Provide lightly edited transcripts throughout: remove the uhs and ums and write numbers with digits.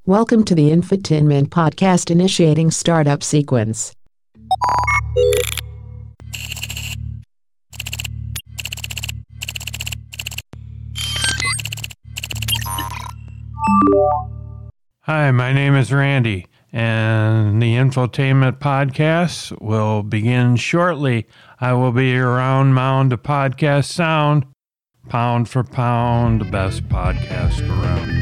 Welcome to the Infotainment Podcast initiating startup sequence. Hi, my name is Randy, and the Infotainment Podcast will begin shortly. I will be your round mound of podcast sound, pound for pound, the best podcast around.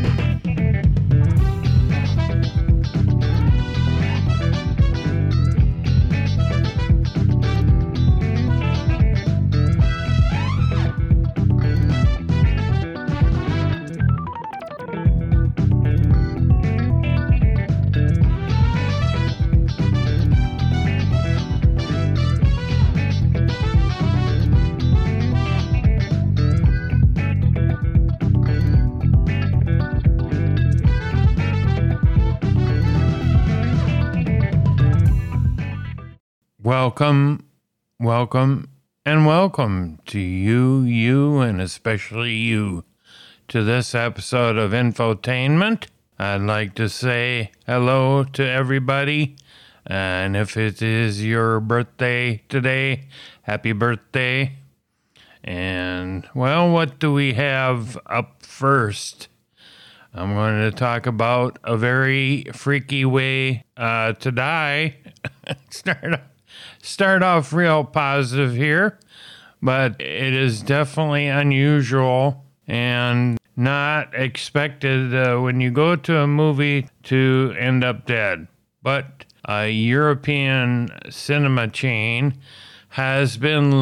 Welcome, and welcome to you, and especially you, to this episode of Infotainment. I'd like to say hello to everybody, and if it is your birthday today, happy birthday. And, well, what do we have up first? I'm going to talk about a very freaky way to die. Start off real positive here, but it is definitely unusual and not expected when you go to a movie to end up dead. But a European cinema chain has been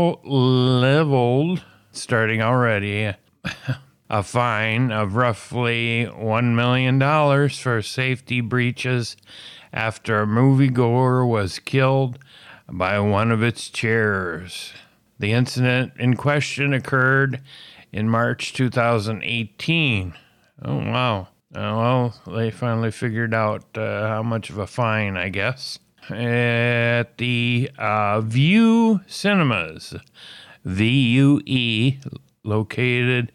leveled, starting already, a fine of roughly $1 million for safety breaches after a moviegoer was killed by one of its chairs. The incident in question occurred in March 2018. Oh, wow. Well, they finally figured out how much of a fine, I guess. At the Vue Cinemas, VUE, located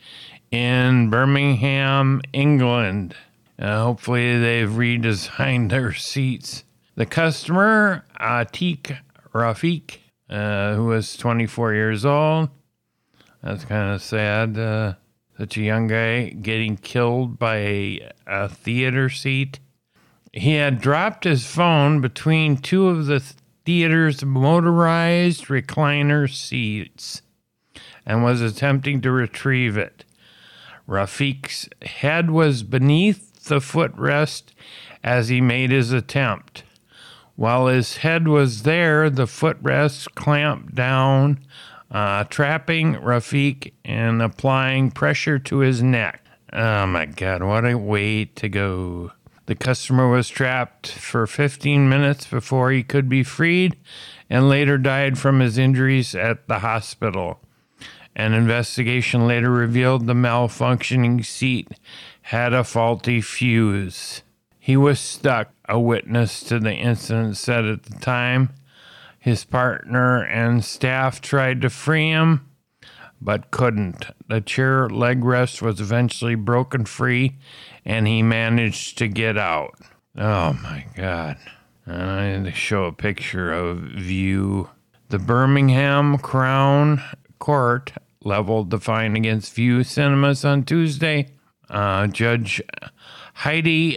in Birmingham, England. Hopefully they've redesigned their seats. The customer, Atiq Rafiq, who was 24 years old. That's kind of sad. Such a young guy getting killed by a theater seat. He had dropped his phone between two of the theater's motorized recliner seats and was attempting to retrieve it. Rafiq's head was beneath the footrest as he made his attempt. While his head was there, the footrest clamped down, trapping Rafiq and applying pressure to his neck. Oh my God, what a way to go. The customer was trapped for 15 minutes before he could be freed and later died from his injuries at the hospital. An investigation later revealed the malfunctioning seat had a faulty fuse. He was stuck, a witness to the incident said at the time. His partner and staff tried to free him, but couldn't. The chair leg rest was eventually broken free, and he managed to get out. Oh, my God. I need to show a picture of Vue. The Birmingham Crown Court leveled the fine against Vue Cinemas on Tuesday. Judge Heidi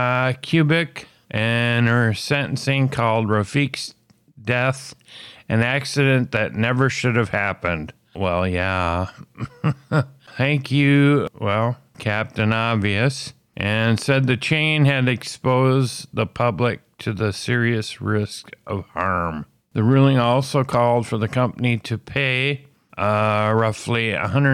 Kubik and her sentencing called Rafiq's death an accident that never should have happened. Well, yeah. Thank you, Captain Obvious, and said the chain had exposed the public to the serious risk of harm. The ruling also called for the company to pay roughly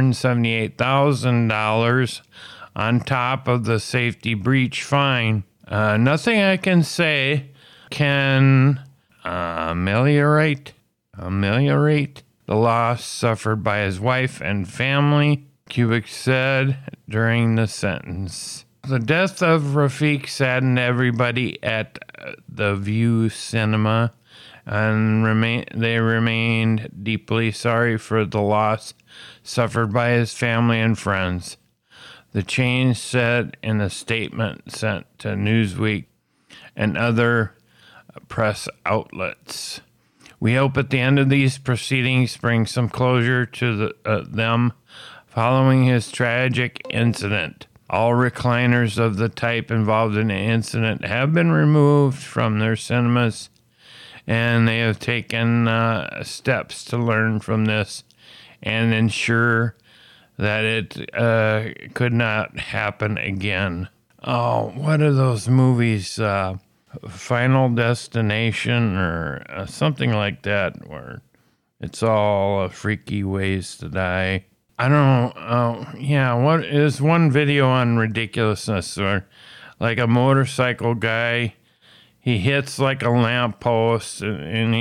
$178,000 on top of the safety breach fine. Nothing I can say can ameliorate the loss suffered by his wife and family, Kubik said during the sentence. The death of Rafiq saddened everybody at the Vue Cinema, and they remained deeply sorry for the loss suffered by his family and friends. The change said in a statement sent to Newsweek and other press outlets. We hope at the end of these proceedings bring some closure to them following his tragic incident. All recliners of the type involved in the incident have been removed from their cinemas, and they have taken steps to learn from this and ensure that it could not happen again. Oh, what are those movies? Final Destination or something like that, where it's all freaky ways to die. I don't know. What is one video on ridiculousness where like a motorcycle guy, he hits like a lamppost and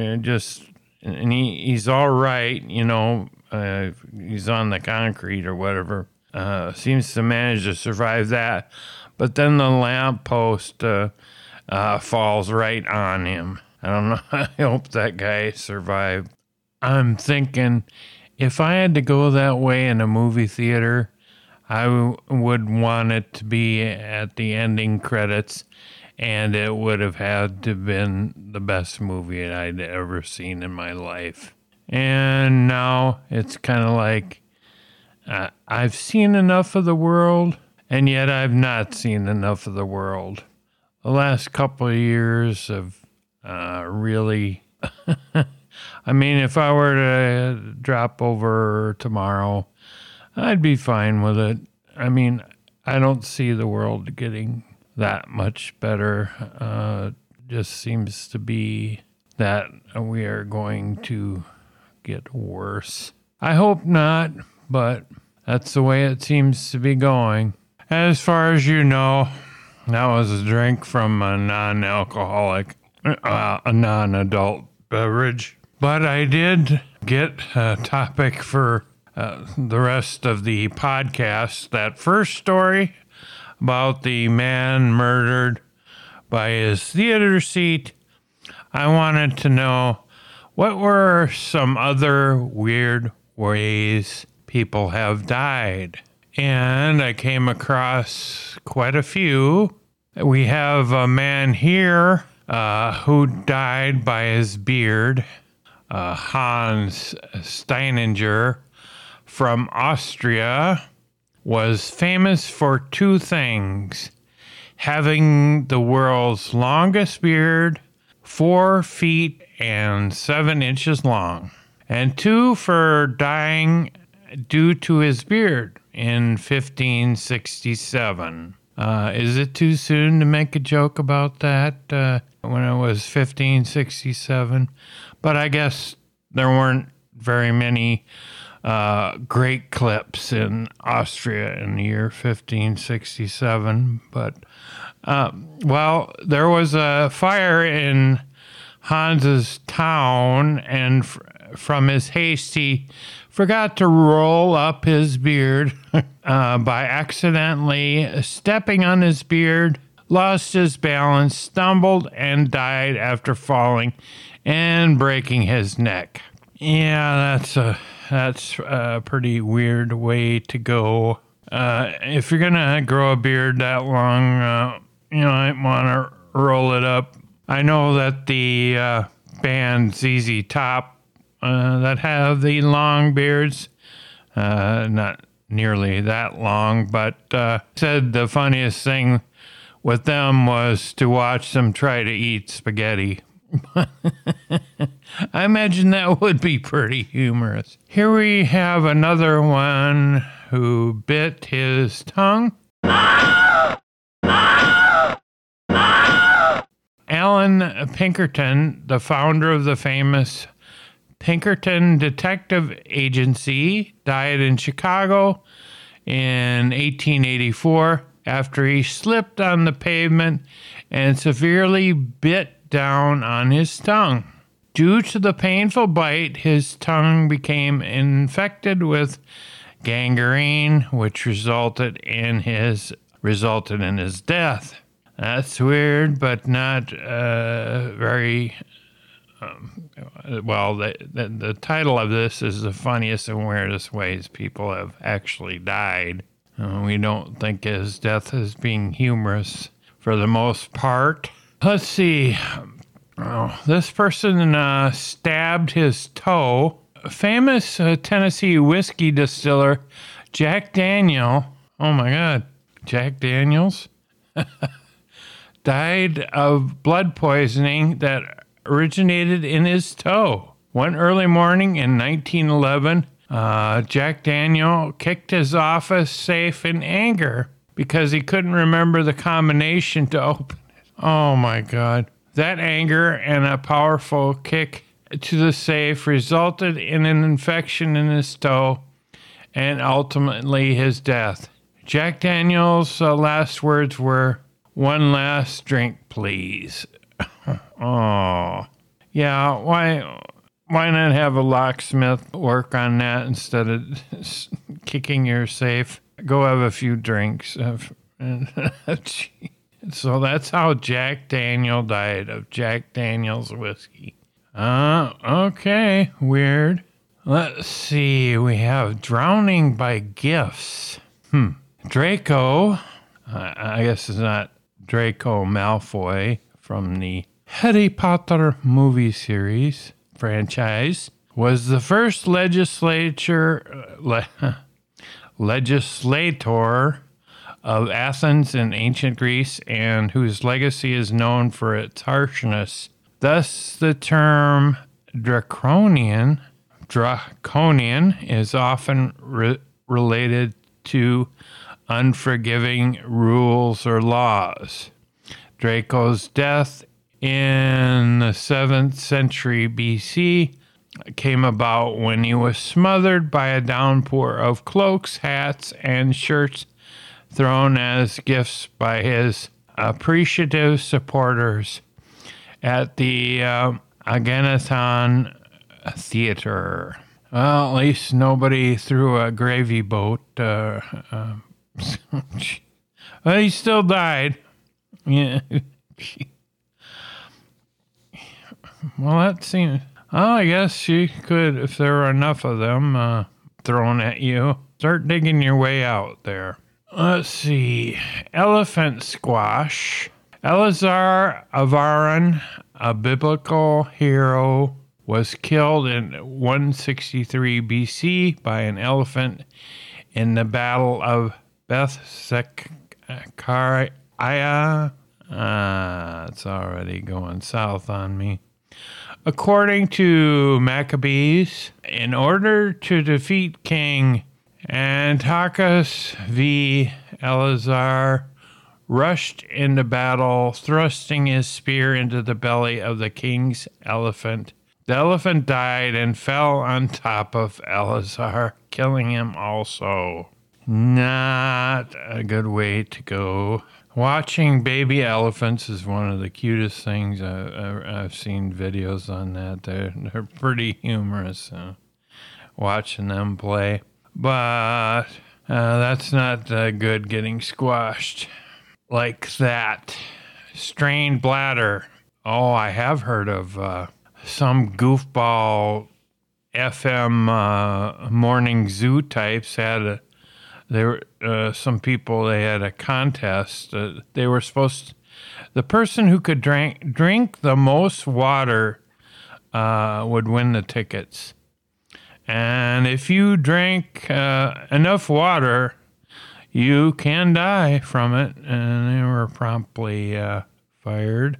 he's all right, he's on the concrete or whatever. Seems to manage to survive that. But then the lamppost falls right on him. I don't know. I hope that guy survived. I'm thinking if I had to go that way in a movie theater, I would want it to be at the ending credits, and it would have had to have been the best movie I'd ever seen in my life. And now it's kind of like I've seen enough of the world, and yet I've not seen enough of the world. The last couple of years have really... I mean, if I were to drop over tomorrow, I'd be fine with it. I mean, I don't see the world getting that much better. Just seems to be that we are going to get worse. I hope not, but that's the way it seems to be going. As far as you know, that was a drink from a non-alcoholic, a non-adult beverage. But I did get a topic for the rest of the podcast. That first story about the man murdered by his theater seat, I wanted to know what were some other weird ways people have died. And I came across quite a few. We have a man here who died by his beard. Hans Steininger from Austria was famous for two things: having the world's longest beard, 4 feet and 7 inches long, and 2 for dying due to his beard in 1567. Is it too soon to make a joke about that when it was 1567? But I guess there weren't very many great clips in Austria in the year 1567. But, there was a fire in Hans's town, and from his haste, he forgot to roll up his beard by accidentally stepping on his beard, lost his balance, stumbled, and died after falling and breaking his neck. Yeah, that's a pretty weird way to go. If you're gonna grow a beard that long, you might want to roll it up. I know that the band ZZ Top that have the long beards, not nearly that long, but said the funniest thing with them was to watch them try to eat spaghetti. I imagine that would be pretty humorous. Here we have another one who bit his tongue. Alan Pinkerton, the founder of the famous Pinkerton Detective Agency, died in Chicago in 1884 after he slipped on the pavement and severely bit down on his tongue. Due to the painful bite, his tongue became infected with gangrene, which resulted in his death. That's weird, but not very... the title of this is the funniest and weirdest ways people have actually died. We don't think his death is being humorous for the most part. Let's see. Oh, this person stabbed his toe. Famous Tennessee whiskey distiller Jack Daniel. Oh my God. Jack Daniels died of blood poisoning that originated in his toe. One early morning in 1911, Jack Daniel kicked his office safe in anger because he couldn't remember the combination to open it. Oh my God. That anger and a powerful kick to the safe resulted in an infection in his toe and ultimately his death. Jack Daniel's last words were, "One last drink, please." Oh. Yeah, why not have a locksmith work on that instead of kicking your safe? Go have a few drinks. So that's how Jack Daniel died, of Jack Daniel's whiskey. Okay, weird. Let's see, we have drowning by gifts. Draco, I guess it's not Draco Malfoy from the Harry Potter movie series franchise, was the first legislator of Athens in ancient Greece, and whose legacy is known for its harshness. Thus, the term draconian is often related to unforgiving rules or laws. Draco's death in the 7th century BC came about when he was smothered by a downpour of cloaks, hats, and shirts thrown as gifts by his appreciative supporters at the Aganathon Theater. Well, at least nobody threw a gravy boat. Well, he still died. Yeah. Well, that seems... Oh, I guess you could, if there were enough of them thrown at you, start digging your way out there. Let's see. Elephant squash. Eleazar of Aaron, a biblical hero, was killed in 163 BC by an elephant in the Battle of Beth-Zechariah. It's already going south on me. According to Maccabees, in order to defeat King Antiochus V, Eleazar rushed into battle, thrusting his spear into the belly of the king's elephant. The elephant died and fell on top of Eleazar, killing him also. Not a good way to go. Watching baby elephants is one of the cutest things. I've seen videos on that. They're pretty humorous, watching them play. But that's not good, getting squashed like that. Strained bladder. Oh, I have heard of some goofball FM morning zoo types had some people, they had a contest. They were the person who could drink the most water would win the tickets. And if you drink enough water, you can die from it. And they were promptly fired.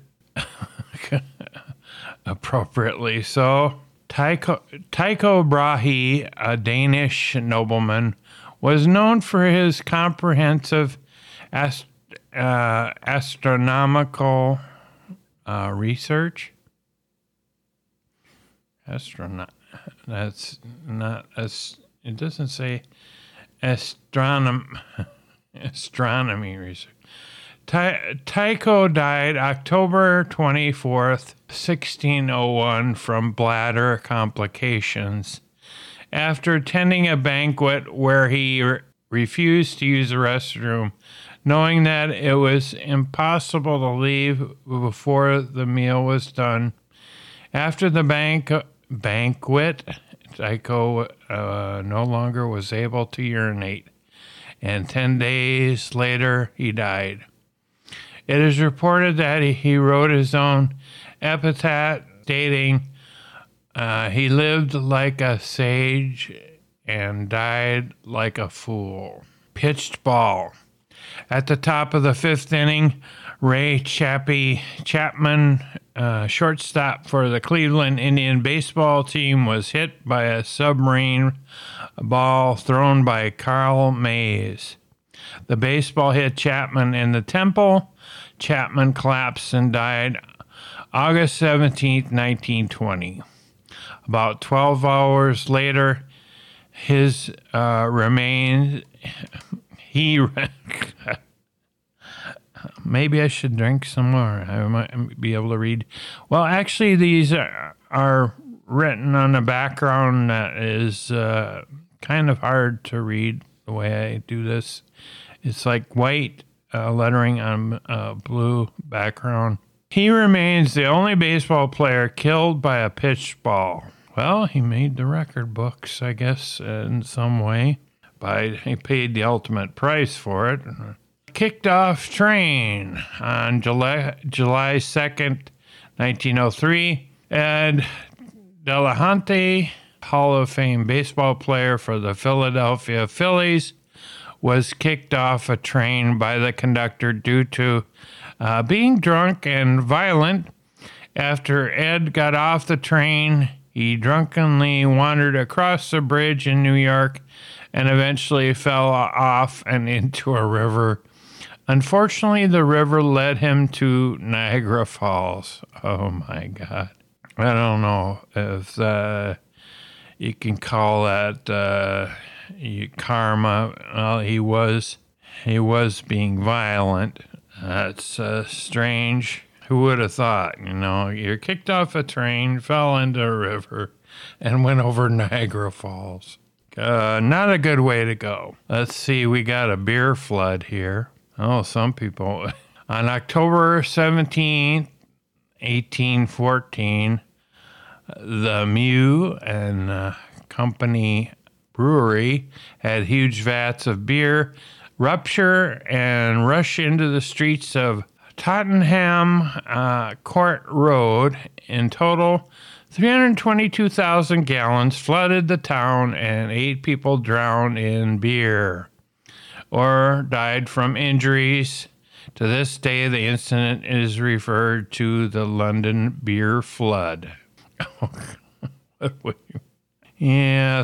Appropriately so. Tycho Brahe, a Danish nobleman, was known for his comprehensive astronomical research. That's not as it doesn't say astronomy research. Tycho died October 24th, 1601, from bladder complications after attending a banquet where he refused to use the restroom, knowing that it was impossible to leave before the meal was done. After the banquet, Tycho no longer was able to urinate, and 10 days later he died. It is reported that he wrote his own epitaph stating, he lived like a sage and died like a fool. Pitched ball. At the top of the fifth inning, Ray Chapman, shortstop for the Cleveland Indian baseball team, was hit by a submarine ball thrown by Carl Mays. The baseball hit Chapman in the temple. Chapman collapsed and died August 17, 1920. About 12 hours later, his remains... Maybe I should drink some more. I might be able to read. Well, actually, these are written on a background that is kind of hard to read the way I do this. It's like white lettering on a blue background. He remains the only baseball player killed by a pitched ball. Well, he made the record books, I guess, in some way. He paid the ultimate price for it. Kicked off train on July 2nd, 1903. Ed Delahanty, Hall of Fame baseball player for the Philadelphia Phillies, was kicked off a train by the conductor due to being drunk and violent. After Ed got off the train, he drunkenly wandered across the bridge in New York and eventually fell off and into a river. Unfortunately, the river led him to Niagara Falls. Oh, my God. I don't know if you can call that karma. Well, he was being violent. That's strange. Who would have thought, you're kicked off a train, fell into a river, and went over Niagara Falls. Not a good way to go. Let's see, we got a beer flood here. Oh, some people. On October 17th, 1814, the Mew and Company Brewery had huge vats of beer rupture and rush into the streets of Tottenham Court Road. In total, 322,000 gallons flooded the town, and 8 people drowned in beer or died from injuries. To this day, the incident is referred to the London Beer Flood. Yeah,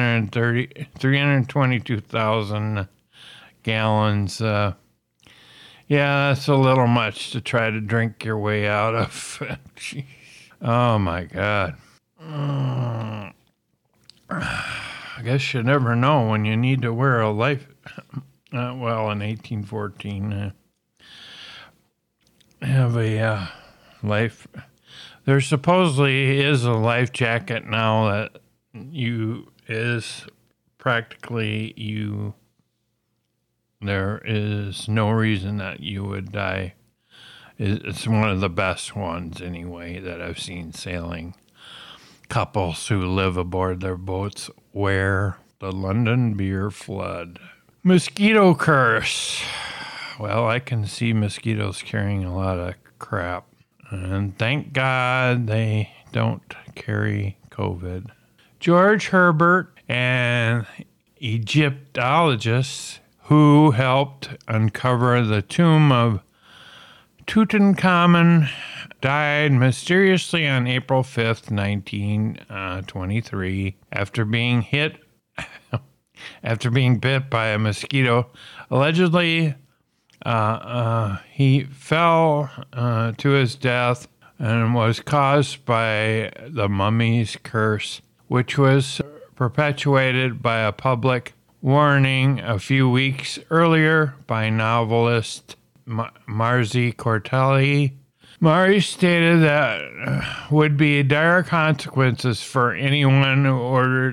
322,000 gallons. Yeah, that's a little much to try to drink your way out of. Oh, my God. I guess you never know when you need to wear a life... well, in 1814, have a life... There supposedly is a life jacket now that there is no reason that you would die. It's one of the best ones, anyway, that I've seen sailing. Couples who live aboard their boats wear the London Beer Flood. Mosquito curse. Well, I can see mosquitoes carrying a lot of crap. And thank God they don't carry COVID. George Herbert, an Egyptologist who helped uncover the tomb of Tutankhamun, died mysteriously on April 5th, 1923, after being bit by a mosquito. Allegedly, he fell to his death and was caused by the mummy's curse, which was perpetuated by a public warning a few weeks earlier by novelist Marzi Cortelli. Mari stated that would be dire consequences for anyone who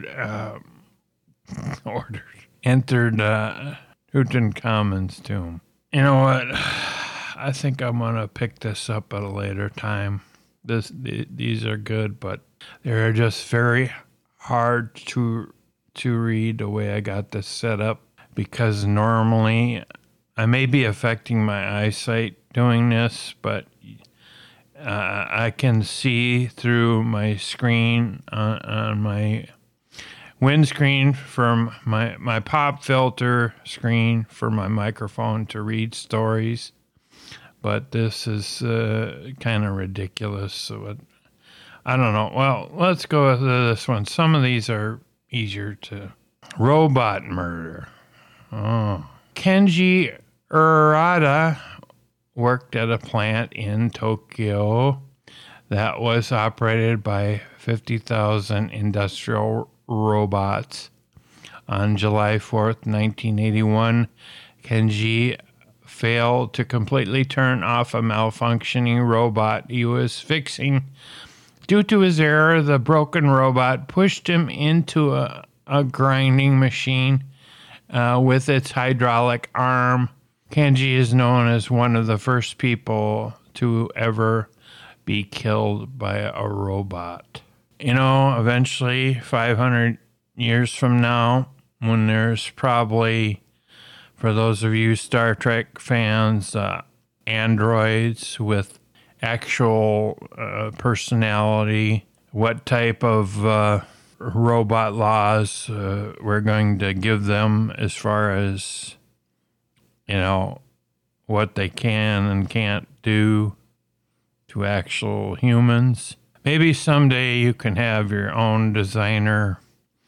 entered Tutankhamun's tomb. You know what? I think I'm going to pick this up at a later time. These are good, but they're just very hard to read the way I got this set up. because normally I may be affecting my eyesight doing this, but I can see through my screen on my windscreen from my pop filter screen for my microphone to read stories. But this is kind of ridiculous. So I don't know. Well, let's go with this one. Some of these are easier to. Robot murder. Oh. Kenji Urata worked at a plant in Tokyo that was operated by 50,000 industrial robots. On July 4th, 1981, Kenji failed to completely turn off a malfunctioning robot he was fixing. Due to his error, the broken robot pushed him into a grinding machine with its hydraulic arm. Kenji is known as one of the first people to ever be killed by a robot. You know, eventually, 500 years from now, when there's probably, for those of you Star Trek fans, androids with actual personality, what type of robot laws we're going to give them as far as, you know, what they can and can't do to actual humans. Maybe someday you can have your own designer.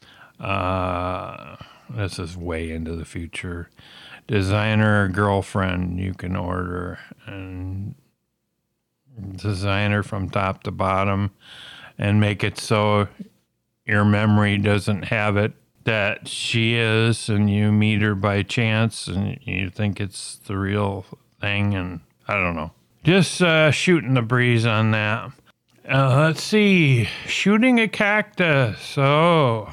This is way into the future. Designer girlfriend you can order and design her from top to bottom and make it so your memory doesn't have it that she is, and you meet her by chance and you think it's the real thing, and I don't know. Just shooting the breeze on that. Let's see. Shooting a cactus. Oh,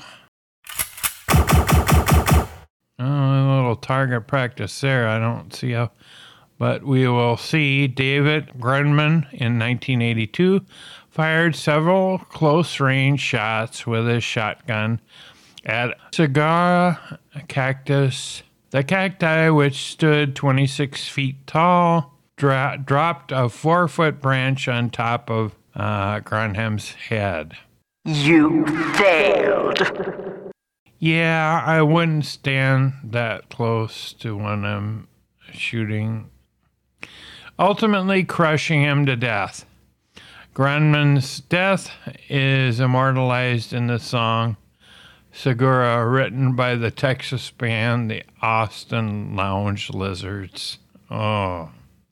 a little target practice there. I don't see how. But we will see. David Grundman in 1982 fired several close-range shots with his shotgun at Saguaro cactus. The cacti, which stood 26 feet tall, dropped a 4-foot branch on top of Grundham's head. You failed. Yeah, I wouldn't stand that close to one of them shooting, ultimately crushing him to death. Grundman's death is immortalized in the song Segura, written by the Texas band the Austin Lounge Lizards. Oh,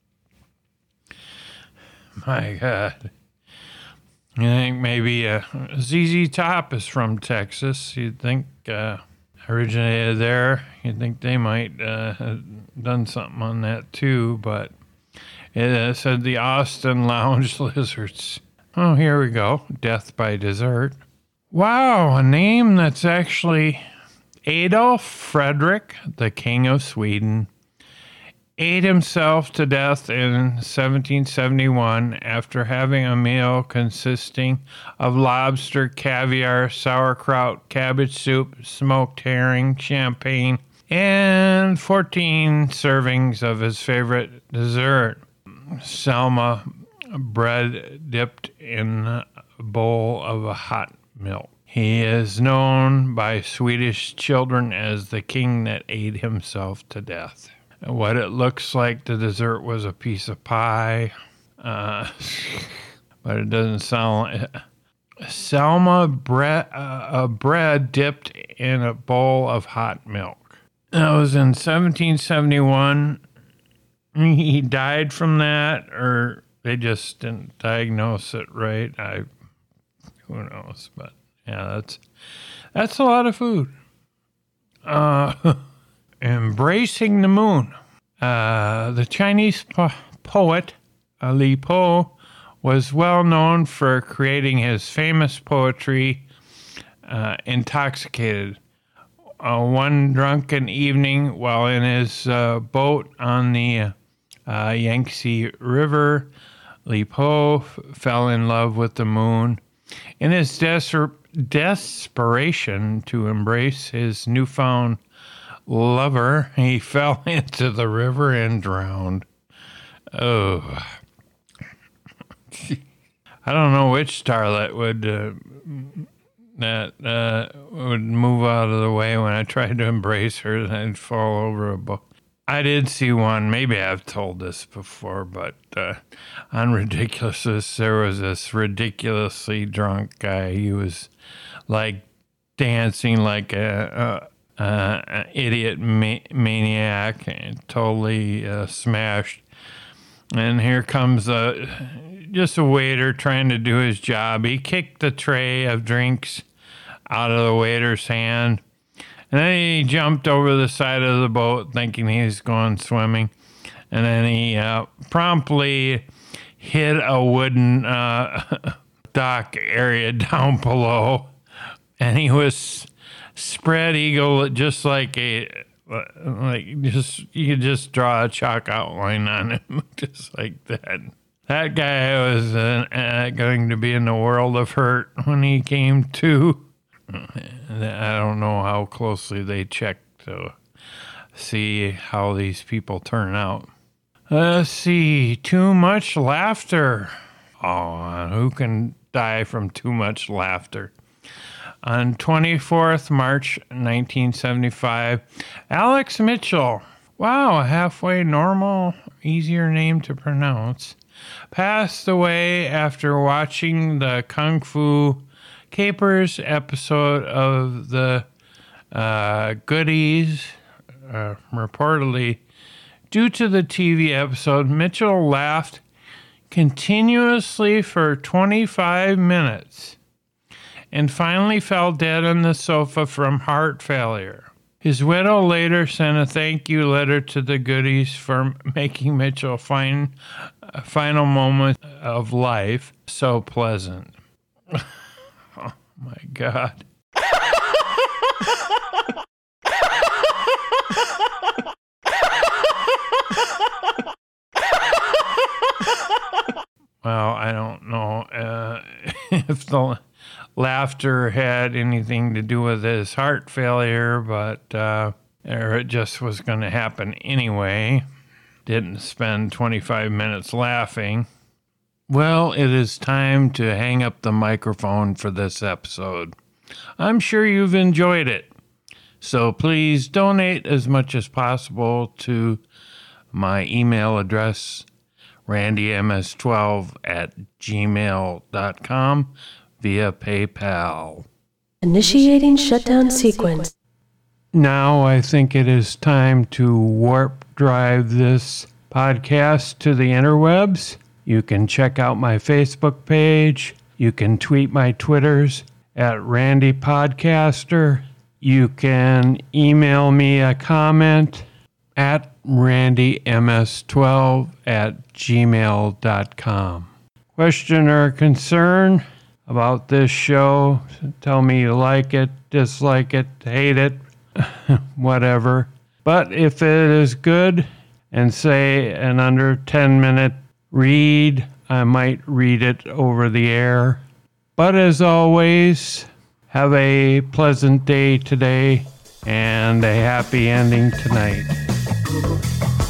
my God. I think maybe ZZ Top is from Texas. You'd think originated there. You'd think they might have done something on that too, but it said the Austin Lounge Lizards. Oh, here we go. Death by Dessert. Wow, a name that's actually Adolf Fredrik, the King of Sweden, ate himself to death in 1771 after having a meal consisting of lobster, caviar, sauerkraut, cabbage soup, smoked herring, champagne, and 14 servings of his favorite dessert, Selma bread dipped in a bowl of hot milk. He is known by Swedish children as the king that ate himself to death. What it looks like, the dessert was a piece of pie, but it doesn't sound like Selma bread dipped in a bowl of hot milk. That was in 1771. He died from that, or they just didn't diagnose it right. Who knows? But yeah, that's a lot of food. Embracing the moon. The Chinese poet Li Po was well known for creating his famous poetry, Intoxicated. One drunken evening, while in his boat on the Yangtze River, Li Po fell in love with the moon. In his desperation to embrace his newfound lover, he fell into the river and drowned. Oh. I don't know which starlet would move out of the way when I tried to embrace her and I'd fall over a boat. I did see one, maybe I've told this before, but on Ridiculousness, there was this ridiculously drunk guy. He was like dancing like an idiot maniac, and totally smashed. And here comes just a waiter trying to do his job. He kicked the tray of drinks out of the waiter's hand. And then he jumped over the side of the boat thinking he was going swimming. And then he promptly hit a wooden dock area down below. And he was spread eagle, just like you could just draw a chalk outline on him, just like that. That guy was going to be in the world of hurt when he came to. I don't know how closely they checked to see how these people turn out. Let's see, too much laughter. Oh, who can die from too much laughter? On 24th March 1975, Alex Mitchell, wow, halfway normal, easier name to pronounce, passed away after watching the Kung Fu Capers episode of the Goodies. Reportedly, due to the TV episode, Mitchell laughed continuously for 25 minutes and finally fell dead on the sofa from heart failure. His widow later sent a thank you letter to the Goodies for making Mitchell find a final moment of life so pleasant. Oh my God. Well, I don't know if the laughter had anything to do with his heart failure, but or it just was going to happen anyway. Didn't spend 25 minutes laughing. Well, it is time to hang up the microphone for this episode. I'm sure you've enjoyed it. So please donate as much as possible to my email address, randyms12@gmail.com via PayPal. Initiating shutdown sequence. Now I think it is time to warp drive this podcast to the interwebs. You can check out my Facebook page. You can tweet my Twitters at Randy Podcaster. You can email me a comment at randyms12@gmail.com. Question or concern about this show, tell me you like it, dislike it, hate it, whatever. But if it is good and say an under 10-minute read, I might read it over the air. But as always, have a pleasant day today and a happy ending tonight.